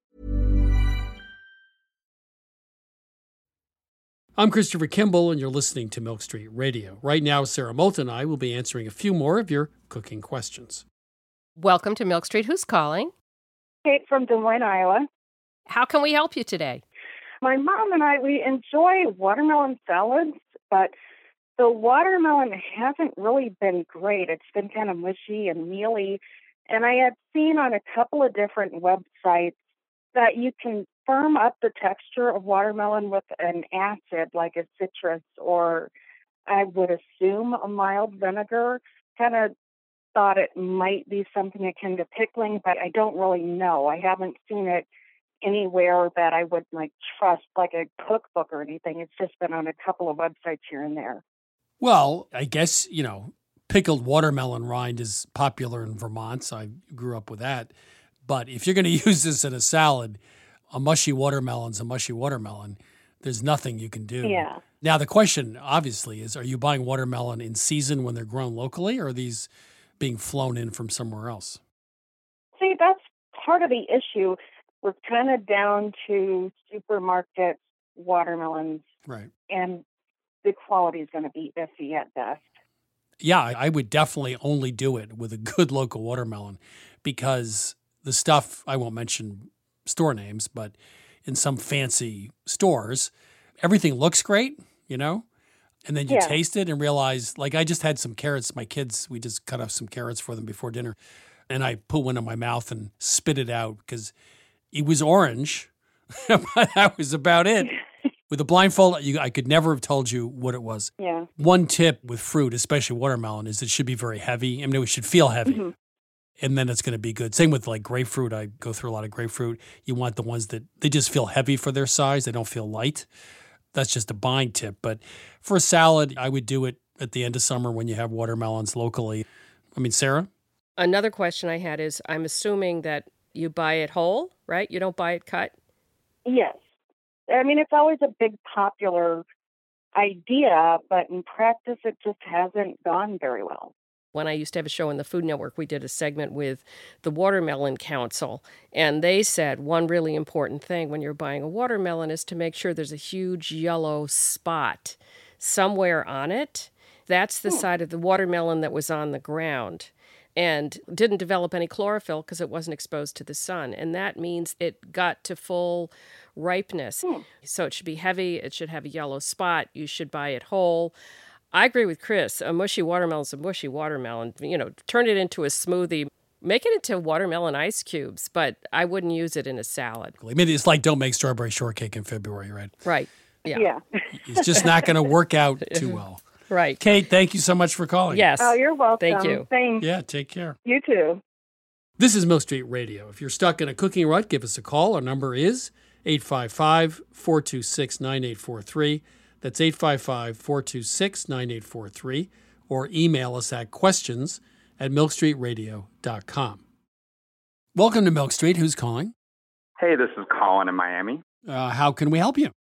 I'm Christopher Kimball, and you're listening to Milk Street Radio. Right now, Sarah Moulton and I will be answering a few more of your cooking questions. Welcome to Milk Street. Who's calling? Kate from Des Moines, Iowa. How can we help you today? My mom and I, we enjoy watermelon salads, but the watermelon hasn't really been great. It's been kind of mushy and mealy, And I had seen on a couple of different websites that you can firm up the texture of watermelon with an acid like a citrus, or I would assume a mild vinegar. Kind of thought it might be something akin to pickling, but I don't really know. I haven't seen it anywhere that I would trust, like a cookbook or anything. It's just been on a couple of websites here and there. Well, I guess, pickled watermelon rind is popular in Vermont, so I grew up with that. But if you're going to use this in a salad, a mushy watermelon's a mushy watermelon. There's nothing you can do. Yeah. Now, the question, obviously, is are you buying watermelon in season when they're grown locally, or are these being flown in from somewhere else? See, that's part of the issue. We're kind of down to supermarket watermelons. Right. And the quality is going to be iffy at best. Yeah, I would definitely only do it with a good local watermelon, because the stuff, I won't mention store names, but in some fancy stores, everything looks great, and then you taste it and realize, I just had some carrots. My kids, we just cut up some carrots for them before dinner, and I put one in my mouth and spit it out because it was orange, but that was about it. With a blindfold, I could never have told you what it was. Yeah. One tip with fruit, especially watermelon, is it should be very heavy. I mean, it should feel heavy. Mm-hmm. And then it's going to be good. Same with grapefruit. I go through a lot of grapefruit. You want the ones that they just feel heavy for their size. They don't feel light. That's just a buying tip. But for a salad, I would do it at the end of summer when you have watermelons locally. I mean, Sarah? Another question I had is, I'm assuming that you buy it whole, right? You don't buy it cut? Yes. I mean, it's always a big popular idea, but in practice, it just hasn't gone very well. When I used to have a show on the Food Network, we did a segment with the Watermelon Council, and they said one really important thing when you're buying a watermelon is to make sure there's a huge yellow spot somewhere on it. That's the side of the watermelon that was on the ground and didn't develop any chlorophyll because it wasn't exposed to the sun. And that means it got to full ripeness. So it should be heavy. It should have a yellow spot. You should buy it whole. I agree with Chris. A mushy watermelon is a mushy watermelon. Turn it into a smoothie. Make it into watermelon ice cubes, but I wouldn't use it in a salad. I mean, it's like don't make strawberry shortcake in February, right? Right. Yeah. It's just not going to work out too well. Right. Kate, thank you so much for calling. Yes. Oh, you're welcome. Thank you. Thanks. Yeah, take care. You too. This is Milk Street Radio. If you're stuck in a cooking rut, give us a call. Our number is 855-426-9843. That's 855-426-9843. Or email us at questions@milkstreetradio.com. Welcome to Milk Street. Who's calling? Hey, this is Colin in Miami. How can we help you?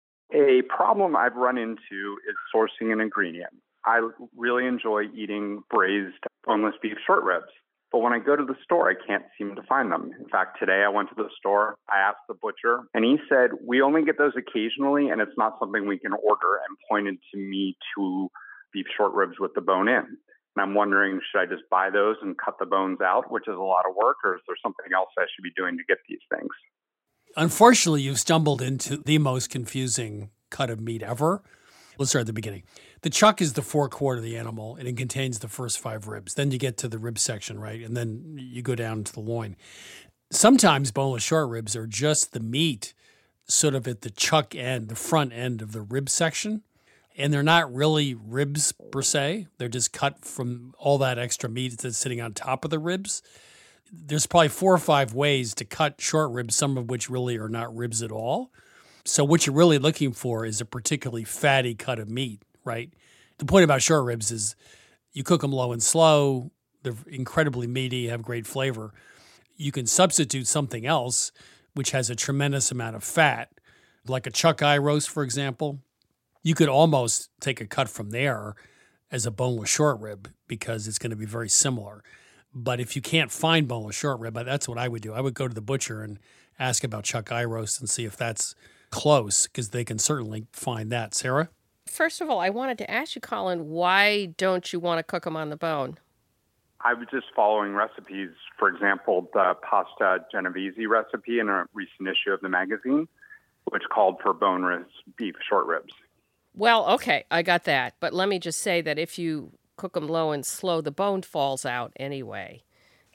A problem I've run into is sourcing an ingredient. I really enjoy eating braised boneless beef short ribs, but when I go to the store, I can't seem to find them. In fact, today I went to the store, I asked the butcher, and he said, we only get those occasionally, and it's not something we can order, and pointed to me to beef short ribs with the bone in. And I'm wondering, should I just buy those and cut the bones out, which is a lot of work, or is there something else I should be doing to get these things? Unfortunately, you've stumbled into the most confusing cut of meat ever. Let's start at the beginning. The chuck is the forequart of the animal, and it contains the first 5 ribs. Then you get to the rib section, right? And then you go down to the loin. Sometimes boneless short ribs are just the meat sort of at the chuck end, the front end of the rib section. And they're not really ribs per se. They're just cut from all that extra meat that's sitting on top of the ribs. There's probably 4 or 5 ways to cut short ribs, some of which really are not ribs at all. So what you're really looking for is a particularly fatty cut of meat, right? The point about short ribs is you cook them low and slow. They're incredibly meaty, have great flavor. You can substitute something else which has a tremendous amount of fat, like a chuck eye roast, for example. You could almost take a cut from there as a boneless short rib because it's going to be very similar. But if you can't find boneless short rib, that's what I would do. I would go to the butcher and ask about chuck eye roast and see if that's close, because they can certainly find that. Sarah? First of all, I wanted to ask you, Colin, why don't you want to cook them on the bone? I was just following recipes. For example, the pasta Genovese recipe in a recent issue of the magazine, which called for boneless beef short ribs. Well, okay, I got that. But let me just say that if you cook them low and slow, the bone falls out anyway.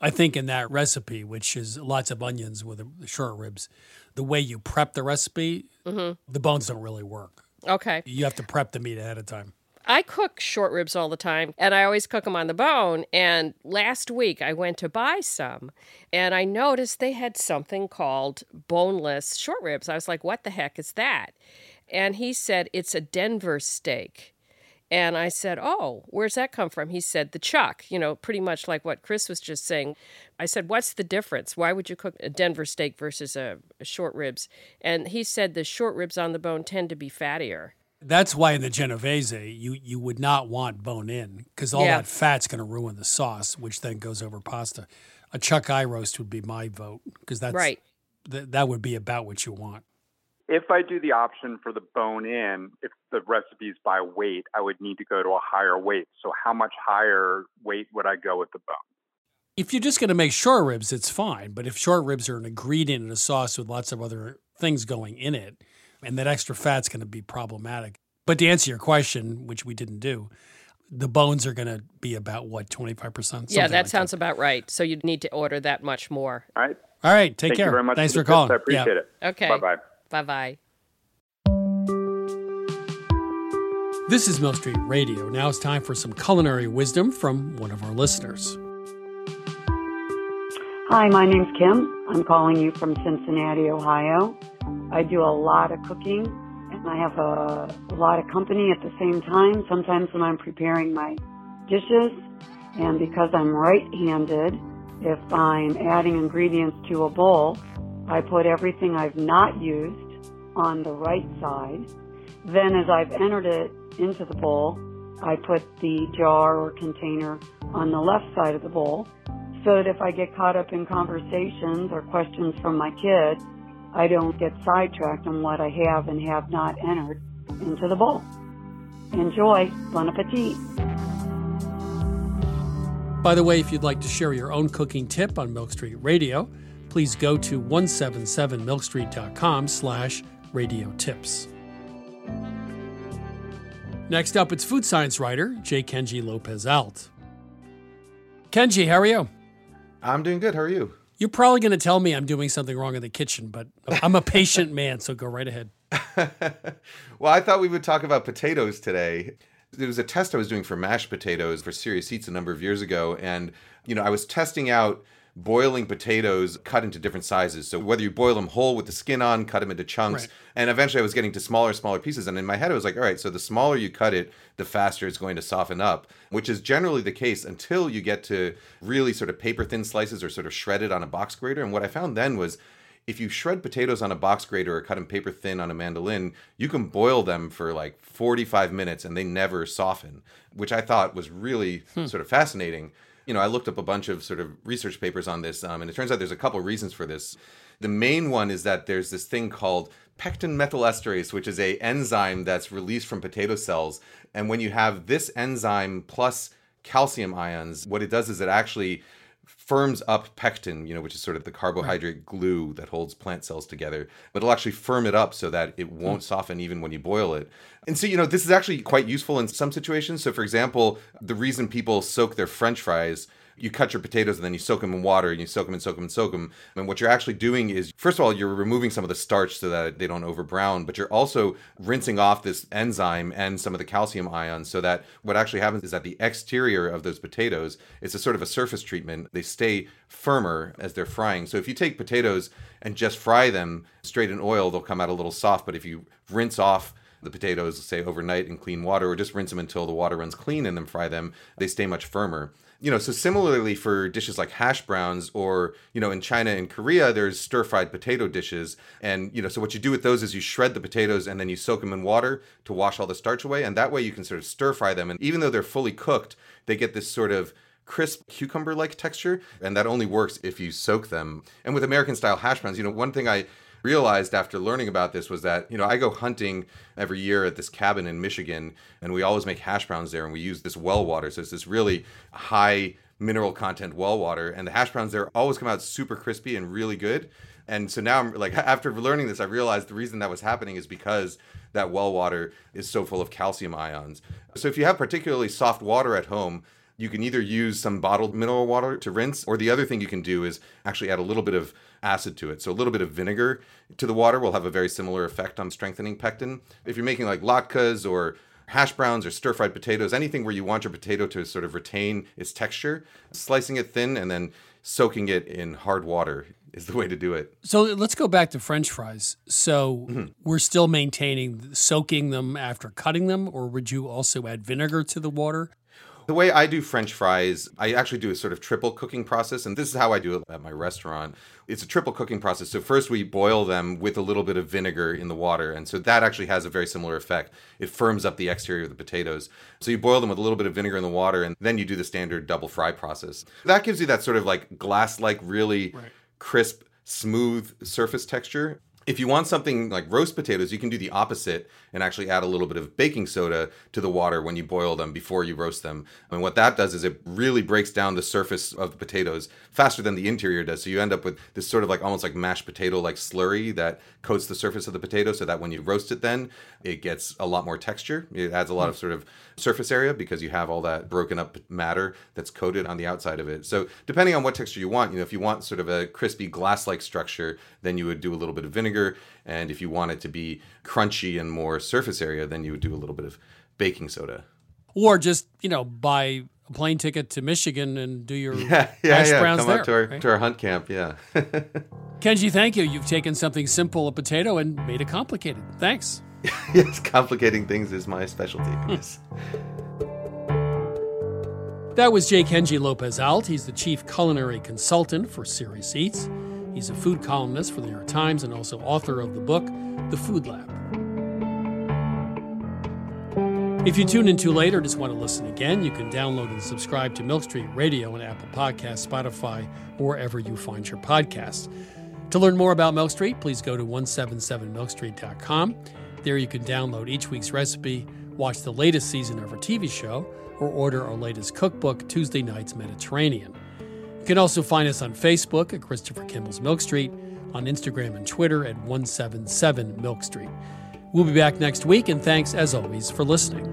I think in that recipe, which is lots of onions with the short ribs, the way you prep the recipe, the bones don't really work. Okay. You have to prep the meat ahead of time. I cook short ribs all the time, and I always cook them on the bone. And last week I went to buy some, and I noticed they had something called boneless short ribs. I was like, what the heck is that? And he said, it's a Denver steak. And I said, oh, where's that come from? He said, the chuck, pretty much like what Chris was just saying. I said, what's the difference? Why would you cook a Denver steak versus a short ribs? And he said the short ribs on the bone tend to be fattier. That's why in the Genovese, you would not want bone in, because all that fat's going to ruin the sauce, which then goes over pasta. A chuck eye roast would be my vote, because that's right. That would be about what you want. If I do the option for the bone in, if the recipe's by weight, I would need to go to a higher weight. So how much higher weight would I go with the bone? If you're just going to make short ribs, it's fine. But if short ribs are an ingredient in a sauce with lots of other things going in it, and that extra fat's going to be problematic. But to answer your question, which we didn't do, the bones are going to be about, 25%? Yeah, that sounds about right. So you'd need to order that much more. All right. All right, take Thank care. You very much. Thanks for calling. I appreciate it. Okay. Bye-bye. Bye-bye. This is Milk Street Radio. Now it's time for some culinary wisdom from one of our listeners. Hi, my name's Kim. I'm calling you from Cincinnati, Ohio. I do a lot of cooking, and I have a lot of company at the same time, sometimes when I'm preparing my dishes. And because I'm right-handed, if I'm adding ingredients to a bowl, I put everything I've not used on the right side. Then as I've entered it into the bowl, I put the jar or container on the left side of the bowl, so that if I get caught up in conversations or questions from my kids, I don't get sidetracked on what I have and have not entered into the bowl. Enjoy. Bon appetit. By the way, if you'd like to share your own cooking tip on Milk Street Radio, please go to 177milkstreet.com/radio tips. Next up, it's food science writer J. Kenji Lopez-Alt. Kenji, how are you? I'm doing good. How are you? You're probably going to tell me I'm doing something wrong in the kitchen, but I'm a patient man, so go right ahead. Well, I thought we would talk about potatoes today. There was a test I was doing for mashed potatoes for Serious Eats a number of years ago, and I was testing out boiling potatoes cut into different sizes. So whether you boil them whole with the skin on, cut them into chunks, right. And eventually I was getting to smaller pieces. And in my head, I was like, all right, so the smaller you cut it, the faster it's going to soften up, which is generally the case until you get to really sort of paper thin slices or sort of shredded on a box grater. And what I found then was if you shred potatoes on a box grater or cut them paper thin on a mandolin, you can boil them for like 45 minutes and they never soften, which I thought was really sort of fascinating. I looked up a bunch of sort of research papers on this, and it turns out there's a couple of reasons for this. The main one is that there's this thing called pectin methylesterase, which is an enzyme that's released from potato cells. And when you have this enzyme plus calcium ions, what it does is it actually firms up pectin, which is sort of the carbohydrate glue that holds plant cells together. But it'll actually firm it up so that it won't soften even when you boil it. And so, this is actually quite useful in some situations. So, for example, the reason people soak their French fries, you cut your potatoes and then you soak them in water and you soak them and soak them and soak them. And what you're actually doing is, first of all, you're removing some of the starch so that they don't over brown, but you're also rinsing off this enzyme and some of the calcium ions so that what actually happens is that the exterior of those potatoes, it's a sort of a surface treatment. They stay firmer as they're frying. So if you take potatoes and just fry them straight in oil, they'll come out a little soft. But if you rinse off the potatoes, say overnight in clean water, or just rinse them until the water runs clean and then fry them, they stay much firmer. So similarly for dishes like hash browns or, in China and Korea, there's stir-fried potato dishes. And, so what you do with those is you shred the potatoes and then you soak them in water to wash all the starch away. And that way you can sort of stir-fry them. And even though they're fully cooked, they get this sort of crisp cucumber-like texture. And that only works if you soak them. And with American-style hash browns, one thing I realized after learning about this was that, I go hunting every year at this cabin in Michigan, and we always make hash browns there, and we use this well water. So it's this really high mineral content well water, and the hash browns there always come out super crispy and really good. And so now I'm like, after learning this, I realized the reason that was happening is because that well water is so full of calcium ions. So if you have particularly soft water at home, You can either use some bottled mineral water to rinse, or the other thing you can do is actually add a little bit of acid to it. So a little bit of vinegar to the water will have a very similar effect on strengthening pectin. If you're making like latkes or hash browns or stir-fried potatoes, anything where you want your potato to sort of retain its texture, slicing it thin and then soaking it in hard water is the way to do it. So let's go back to French fries. So we're still maintaining soaking them after cutting them, or would you also add vinegar to the water? The way I do French fries, I actually do a sort of triple cooking process, and this is how I do it at my restaurant. It's a triple cooking process. So first we boil them with a little bit of vinegar in the water, and so that actually has a very similar effect. It firms up the exterior of the potatoes. So you boil them with a little bit of vinegar in the water, and then you do the standard double fry process. That gives you that sort of like glass-like, really crisp, smooth surface texture. If you want something like roast potatoes, you can do the opposite and actually add a little bit of baking soda to the water when you boil them before you roast them. And what that does is it really breaks down the surface of the potatoes faster than the interior does. So you end up with this sort of like almost like mashed potato like slurry that coats the surface of the potato, so that when you roast it then, it gets a lot more texture. It adds a lot of sort of surface area because you have all that broken up matter that's coated on the outside of it. So depending on what texture you want, if you want sort of a crispy glass-like structure, then you would do a little bit of vinegar. And if you want it to be crunchy and more surface area, then you would do a little bit of baking soda. Or just, buy a plane ticket to Michigan and do your hash browns Come there. out to our hunt camp, yeah. Kenji, thank you. You've taken something simple, a potato, and made it complicated. Thanks. Yes, complicating things is my specialty. Yes. That was J. Kenji Lopez-Alt. He's the chief culinary consultant for Serious Eats. He's a food columnist for the New York Times and also author of the book, The Food Lab. If you tune in too late or just want to listen again, you can download and subscribe to Milk Street Radio on Apple Podcasts, Spotify, or wherever you find your podcasts. To learn more about Milk Street, please go to 177milkstreet.com. There you can download each week's recipe, watch the latest season of our TV show, or order our latest cookbook, Tuesday Nights Mediterranean. You can also find us on Facebook at Christopher Kimball's Milk Street, on Instagram and Twitter at 177 Milk Street. We'll be back next week, and thanks, as always, for listening.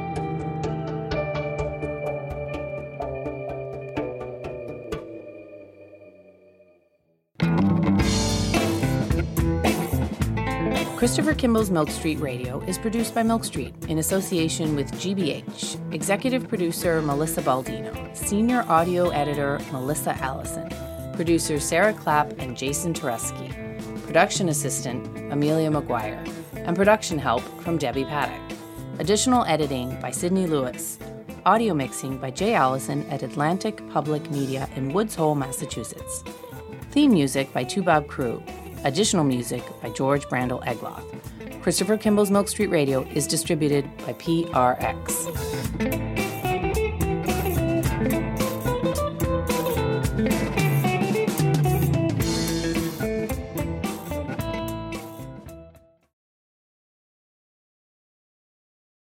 Christopher Kimball's Milk Street Radio is produced by Milk Street in association with GBH, executive producer Melissa Baldino, senior audio editor Melissa Allison, producers Sarah Clapp and Jason Tereski, production assistant Amelia McGuire, and production help from Debbie Paddock. Additional editing by Sydney Lewis. Audio mixing by Jay Allison at Atlantic Public Media in Woods Hole, Massachusetts. Theme music by Toubab Crew. Additional music by George Brandel Egloff. Christopher Kimball's Milk Street Radio is distributed by PRX.